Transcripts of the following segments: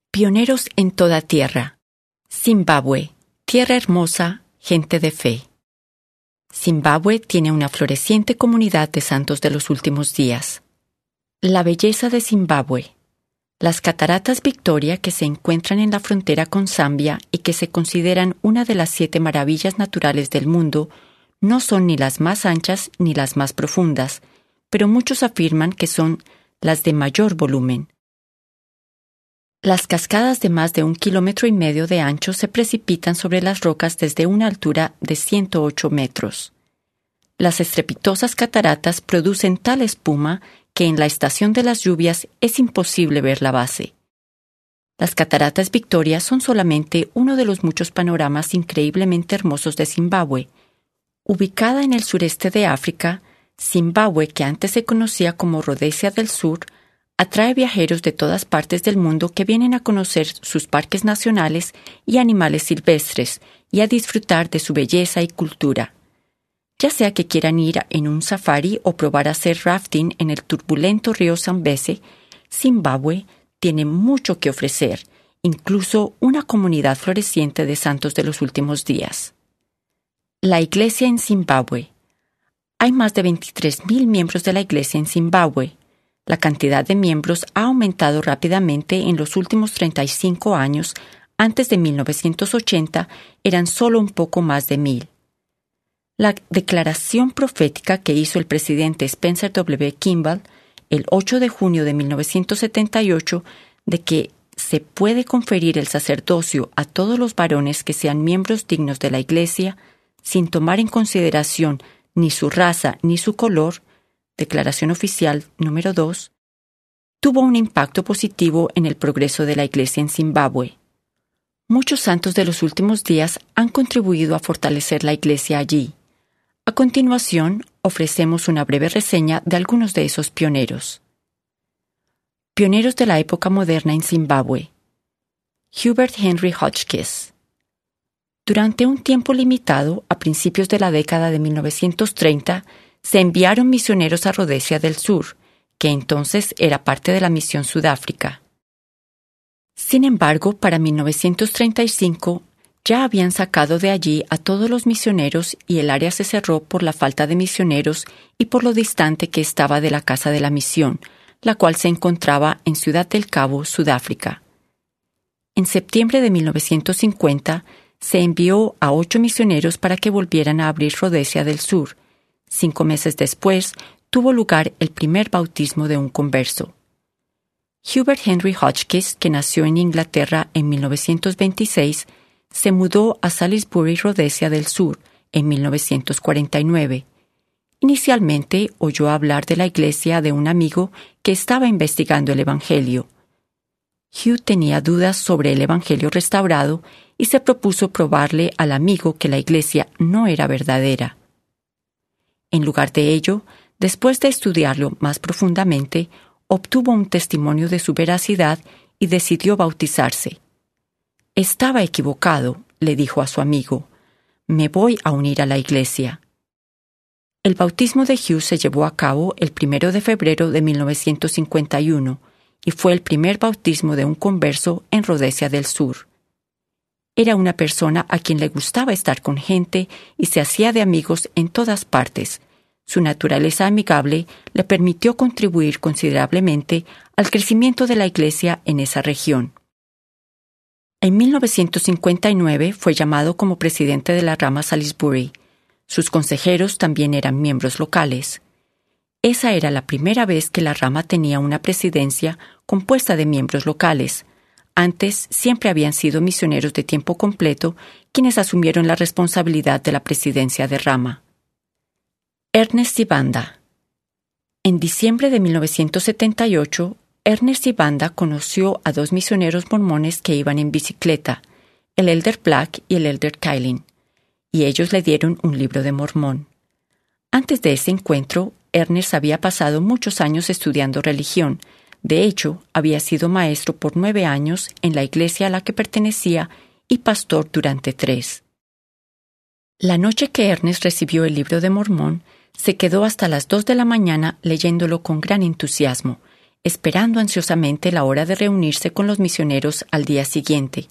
Pioneros en toda tierra. Zimbabue, tierra hermosa, gente de fe. Zimbabue tiene una floreciente comunidad de santos de los últimos días. La belleza de Zimbabue. Las cataratas Victoria, que se encuentran en la frontera con Zambia y que se consideran una de las 7 maravillas naturales del mundo, no son ni las más anchas ni las más profundas, pero muchos afirman que son las de mayor volumen. Las cascadas de más de 1,5 kilómetros de ancho se precipitan sobre las rocas desde una altura de 108 metros. Las estrepitosas cataratas producen tal espuma que en la estación de las lluvias es imposible ver la base. Las cataratas Victoria son solamente uno de los muchos panoramas increíblemente hermosos de Zimbabue. Ubicada en el sureste de África, Zimbabue, que antes se conocía como Rodesia del Sur, atrae viajeros de todas partes del mundo que vienen a conocer sus parques nacionales y animales silvestres y a disfrutar de su belleza y cultura. Ya sea que quieran ir en un safari o probar a hacer rafting en el turbulento río Zambeze, Zimbabue tiene mucho que ofrecer, incluso una comunidad floreciente de santos de los últimos días. La Iglesia en Zimbabue. Hay más de 23,000 miembros de la Iglesia en Zimbabue. La cantidad de miembros ha aumentado rápidamente en los últimos 35 años. Antes de 1980 eran solo un poco más de 1,000. La declaración profética que hizo el presidente Spencer W. Kimball el 8 de junio de 1978 de que se puede conferir el sacerdocio a todos los varones que sean miembros dignos de la Iglesia, sin tomar en consideración ni su raza ni su color, Declaración Oficial número 2, tuvo un impacto positivo en el progreso de la Iglesia en Zimbabue. Muchos santos de los últimos días han contribuido a fortalecer la Iglesia allí. A continuación, ofrecemos una breve reseña de algunos de esos pioneros. Pioneros de la época moderna en Zimbabue. Hubert Henry Hotchkiss. Durante un tiempo limitado, a principios de la década de 1930, se enviaron misioneros a Rodesia del Sur, que entonces era parte de la Misión Sudáfrica. Sin embargo, para 1935 ya habían sacado de allí a todos los misioneros y el área se cerró por la falta de misioneros y por lo distante que estaba de la casa de la misión, la cual se encontraba en Ciudad del Cabo, Sudáfrica. En septiembre de 1950 se envió a 8 misioneros para que volvieran a abrir Rodesia del Sur. 5 meses después, tuvo lugar el primer bautismo de un converso. Hubert Henry Hotchkiss, que nació en Inglaterra en 1926, se mudó a Salisbury, Rodesia del Sur, en 1949. Inicialmente oyó hablar de la iglesia de un amigo que estaba investigando el Evangelio. Hugh tenía dudas sobre el Evangelio restaurado y se propuso probarle al amigo que la iglesia no era verdadera. En lugar de ello, después de estudiarlo más profundamente, obtuvo un testimonio de su veracidad y decidió bautizarse. Estaba equivocado, le dijo a su amigo. Me voy a unir a la iglesia. El bautismo de Hugh se llevó a cabo el 1 de febrero de 1951 y fue el primer bautismo de un converso en Rodesia del Sur. Era una persona a quien le gustaba estar con gente y se hacía de amigos en todas partes. Su naturaleza amigable le permitió contribuir considerablemente al crecimiento de la iglesia en esa región. En 1959 fue llamado como presidente de la rama Salisbury. Sus consejeros también eran miembros locales. Esa era la primera vez que la rama tenía una presidencia compuesta de miembros locales. Antes siempre habían sido misioneros de tiempo completo quienes asumieron la responsabilidad de la presidencia de rama. Ernest Sibanda. En diciembre de 1978, Ernest Sibanda conoció a 2 misioneros mormones que iban en bicicleta, el Elder Black y el Elder Kailin, y ellos le dieron un libro de Mormón. Antes de ese encuentro, Ernest había pasado muchos años estudiando religión. De hecho, había sido maestro por 9 años en la iglesia a la que pertenecía y pastor durante 3. La noche que Ernest recibió el libro de Mormón, se quedó hasta las 2 de la mañana leyéndolo con gran entusiasmo, esperando ansiosamente la hora de reunirse con los misioneros al día siguiente.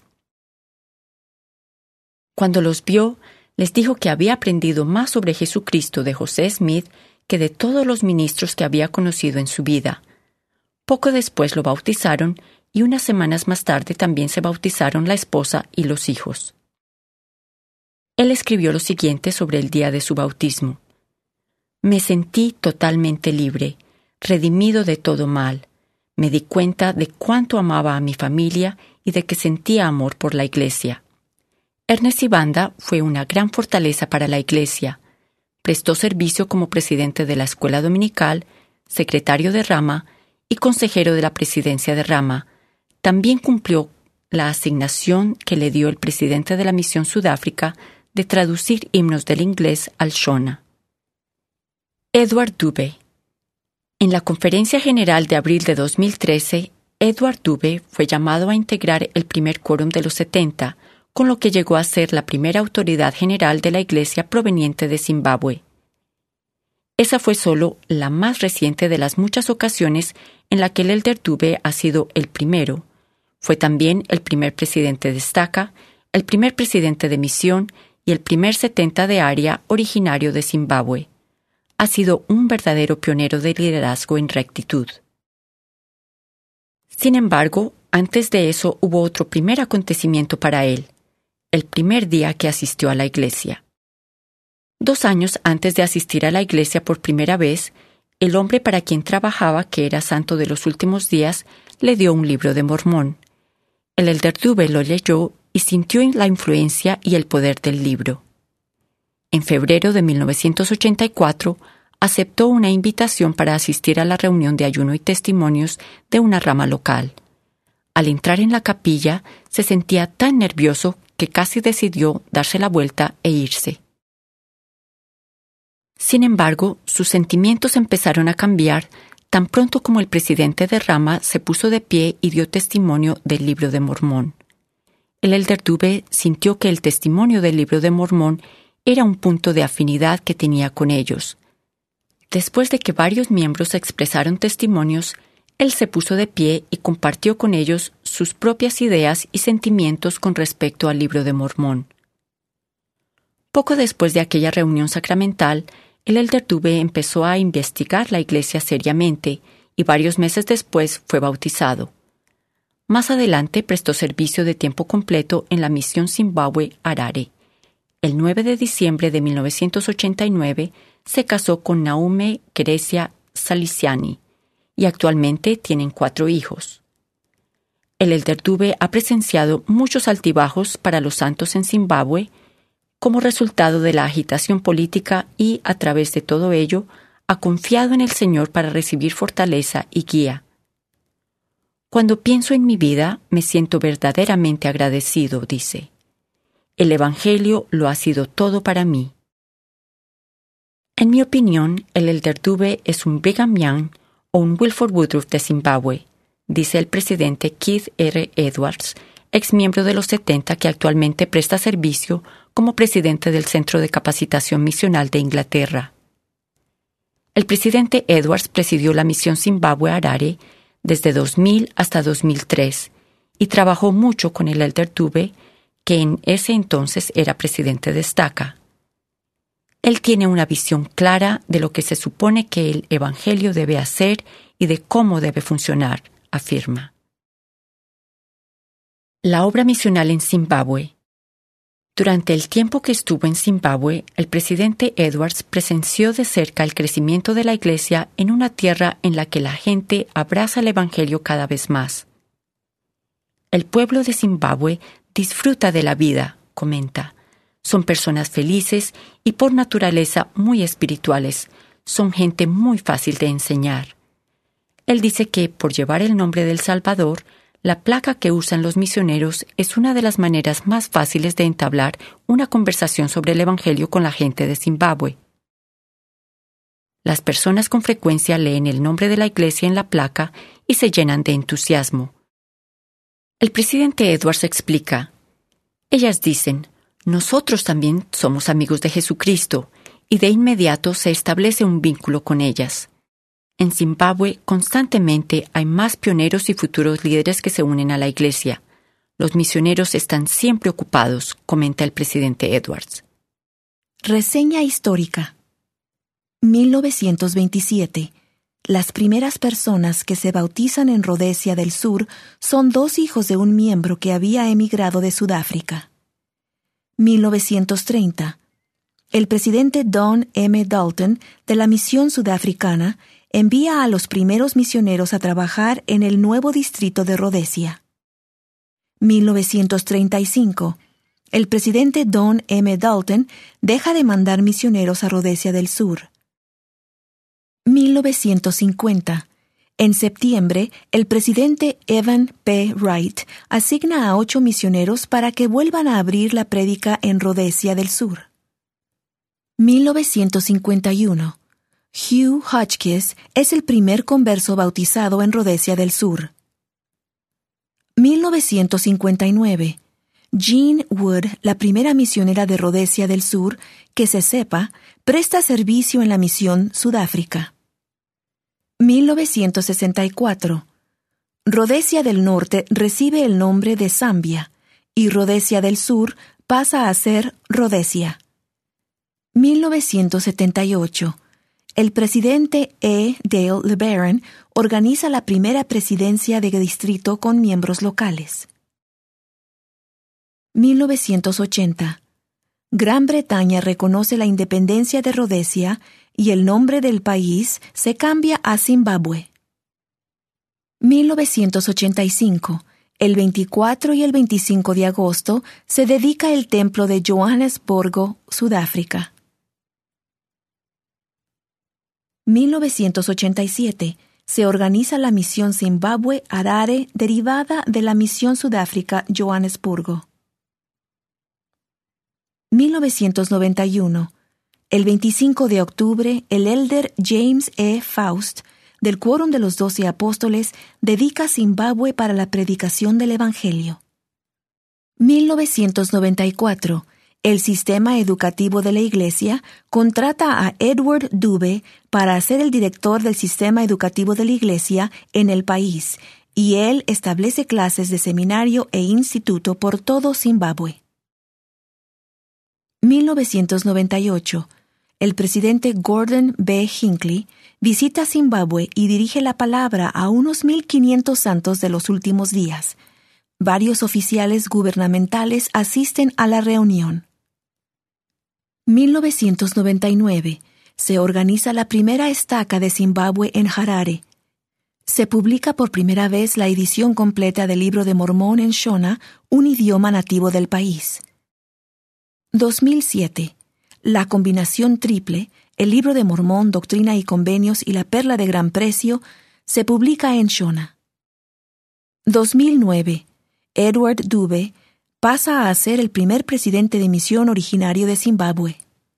Cuando los vio, les dijo que había aprendido más sobre Jesucristo de José Smith que de todos los ministros que había conocido en su vida. Poco después lo bautizaron y unas semanas más tarde también se bautizaron la esposa y los hijos. Él escribió lo siguiente sobre el día de su bautismo. Me sentí totalmente libre, redimido de todo mal. Me di cuenta de cuánto amaba a mi familia y de que sentía amor por la Iglesia. Ernest Ibanda fue una gran fortaleza para la Iglesia. Prestó servicio como presidente de la Escuela Dominical, secretario de Rama y consejero de la presidencia de Rama. También cumplió la asignación que le dio el presidente de la Misión Sudáfrica de traducir himnos del inglés al Shona. Edward Dube. En la Conferencia General de abril de 2013, Edward Dube fue llamado a integrar el primer quórum de los 70, con lo que llegó a ser la primera autoridad general de la Iglesia proveniente de Zimbabue. Esa fue solo la más reciente de las muchas ocasiones en la que el elder Dube ha sido el primero. Fue también el primer presidente de estaca, el primer presidente de misión y el primer 70 de área originario de Zimbabue. Ha sido un verdadero pionero de liderazgo en rectitud. Sin embargo, antes de eso hubo otro primer acontecimiento para él, el primer día que asistió a la iglesia. 2 años antes de asistir a la iglesia por primera vez, el hombre para quien trabajaba, que era santo de los últimos días, le dio un libro de Mormón. El elder Dube lo leyó y sintió la influencia y el poder del libro. En febrero de 1984, aceptó una invitación para asistir a la reunión de ayuno y testimonios de una rama local. Al entrar en la capilla, se sentía tan nervioso que casi decidió darse la vuelta e irse. Sin embargo, sus sentimientos empezaron a cambiar tan pronto como el presidente de rama se puso de pie y dio testimonio del libro de Mormón. El elder Dube sintió que el testimonio del libro de Mormón era un punto de afinidad que tenía con ellos. Después de que varios miembros expresaron testimonios, él se puso de pie y compartió con ellos sus propias ideas y sentimientos con respecto al libro de Mormón. Poco después de aquella reunión sacramental, el elder Dube empezó a investigar la iglesia seriamente y varios meses después fue bautizado. Más adelante prestó servicio de tiempo completo en la misión Zimbabue Harare. El 9 de diciembre de 1989 se casó con Naume Keresia Salisiani y actualmente tienen 4 hijos. El elder Dube ha presenciado muchos altibajos para los santos en Zimbabue como resultado de la agitación política y, a través de todo ello, ha confiado en el Señor para recibir fortaleza y guía. Cuando pienso en mi vida, me siento verdaderamente agradecido, dice. El Evangelio lo ha sido todo para mí. En mi opinión, el elder Dube es un Brigham Young o un Wilford Woodruff de Zimbabue, dice el presidente Keith R. Edwards, ex miembro de los 70 que actualmente presta servicio como presidente del Centro de Capacitación Misional de Inglaterra. El presidente Edwards presidió la misión Zimbabue Harare desde 2000 hasta 2003 y trabajó mucho con el elder Dube, que en ese entonces era presidente de estaca. Él tiene una visión clara de lo que se supone que el Evangelio debe hacer y de cómo debe funcionar, afirma. La obra misional en Zimbabue. Durante el tiempo que estuvo en Zimbabue, el presidente Edwards presenció de cerca el crecimiento de la Iglesia en una tierra en la que la gente abraza el Evangelio cada vez más. El pueblo de Zimbabue disfruta de la vida, comenta. Son personas felices y por naturaleza muy espirituales. Son gente muy fácil de enseñar. Él dice que, por llevar el nombre del Salvador, la placa que usan los misioneros es una de las maneras más fáciles de entablar una conversación sobre el Evangelio con la gente de Zimbabue. Las personas con frecuencia leen el nombre de la iglesia en la placa y se llenan de entusiasmo. El presidente Edwards explica, ellas dicen, nosotros también somos amigos de Jesucristo, y de inmediato se establece un vínculo con ellas. En Zimbabue constantemente hay más pioneros y futuros líderes que se unen a la Iglesia. Los misioneros están siempre ocupados, comenta el presidente Edwards. Reseña histórica. 1927. Las primeras personas que se bautizan en Rodesia del Sur son 2 hijos de un miembro que había emigrado de Sudáfrica. 1930. El presidente Don M. Dalton de la misión sudafricana envía a los primeros misioneros a trabajar en el nuevo distrito de Rodesia. 1935. El presidente Don M. Dalton deja de mandar misioneros a Rodesia del Sur. 1950. En septiembre, el presidente Evan P. Wright asigna a 8 misioneros para que vuelvan a abrir la prédica en Rodesia del Sur. 1951. Hugh Hotchkiss es el primer converso bautizado en Rodesia del Sur. 1959. Jean Wood, la primera misionera de Rodesia del Sur, que se sepa, presta servicio en la misión Sudáfrica. 1964. Rodesia del Norte recibe el nombre de Zambia y Rodesia del Sur pasa a ser Rodesia. 1978. El presidente E. Dale LeBaron organiza la primera presidencia de distrito con miembros locales. 1980. Gran Bretaña reconoce la independencia de Rodesia y el nombre del país se cambia a Zimbabue. 1985. El 24 y el 25 de agosto se dedica el templo de Johannesburgo, Sudáfrica. 1987. Se organiza la misión Zimbabue Harare derivada de la misión Sudáfrica Johannesburgo. 1991. El 25 de octubre, el elder James E. Faust, del Quórum de los 12 Apóstoles, dedica Zimbabue para la predicación del Evangelio. 1994. El sistema educativo de la Iglesia contrata a Edward Dube para ser el director del sistema educativo de la Iglesia en el país, y él establece clases de seminario e instituto por todo Zimbabue. 1998. El presidente Gordon B. Hinckley visita Zimbabue y dirige la palabra a unos 1,500 santos de los últimos días. Varios oficiales gubernamentales asisten a la reunión. 1999. Se organiza la primera estaca de Zimbabue en Harare. Se publica por primera vez la edición completa del Libro de Mormón en Shona, un idioma nativo del país. 2007. La combinación triple, el Libro de Mormón, Doctrina y Convenios y la Perla de Gran Precio, se publica en Shona. 2009. Edward Dube pasa a ser el primer presidente de misión originario de Zimbabue.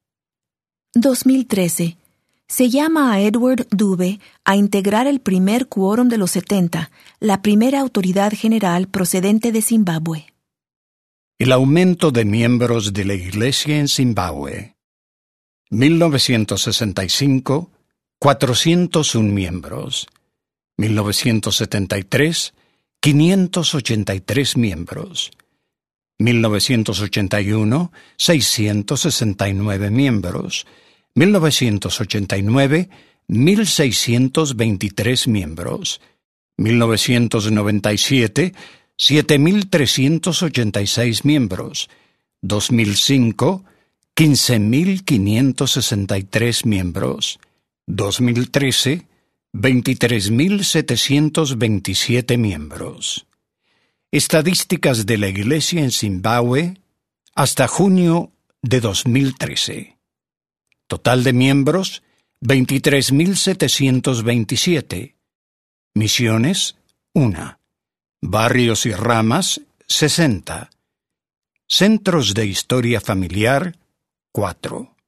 2013. Se llama a Edward Dube a integrar el primer Quórum de los 70, la primera autoridad general procedente de Zimbabue. El aumento de miembros de la Iglesia en Zimbabue. 1965, 401 miembros. 1973, 583 miembros. 1981, 669 miembros. 1989, 1,623 miembros. 1997, 7,386 miembros. 2005, 15,563 miembros. 2013, 23,727 miembros. Estadísticas de la Iglesia en Zimbabue hasta junio de 2013. Total de miembros, 23,727. Misiones, 1. Barrios y ramas, 60. Centros de historia familiar, 4.